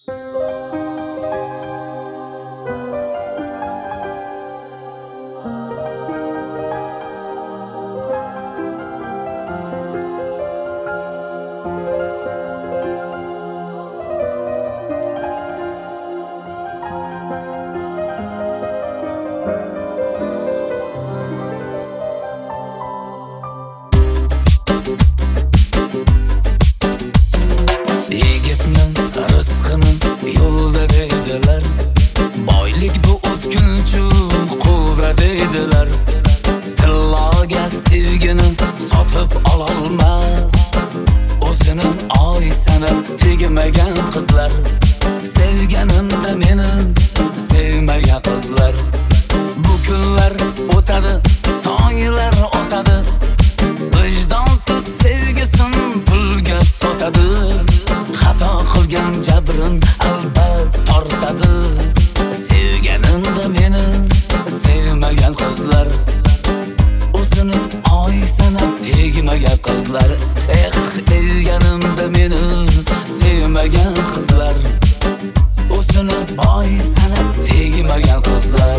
Yigitning rizqini yo'lda deydilar, boylik bu o'tkinchi quvra deydilar. Tilloga sevgini sotib ololmas, o'zini oy sanab tegmagan qizlar. Sevganimda meni sevmagan qizlar. Bu kunlar o'tadi, tonglar otadi, vijdonsiz sevgisin pulga sotadi. Xato qilgan jabrin albat tortadi. Sevganimda meni sevmagan qizlar, o'zini oy sanab tegmagan qizlar. Sevganimda meni sevmagan qizlar, o'zini oy sanab tegmagan qizlar.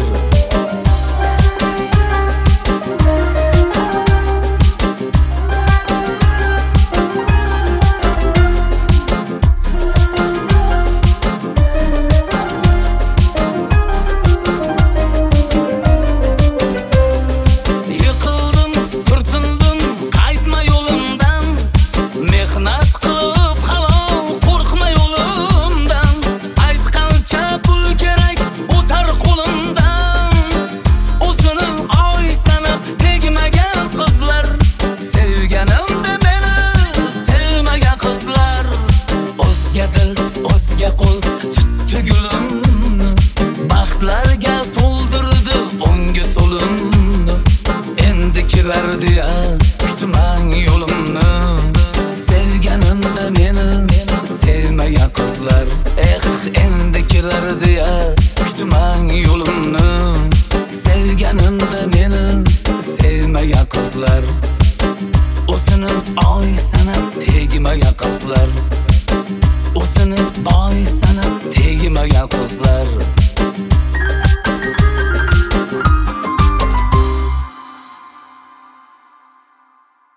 O'zga qo'l tutdi gulimni, baxtlarga to'ldirdi o'ngga so'limni. Endi kirar deya kutmang yo'limni. Sevganimda meni sevmagan qizlar, endi kirar deya kutmang yo'limni. Sevganimda meni sevmagan qizlar, o'zini oy sanab tegmagan qizlar, o'zini boy sanab tegmagan qizlar.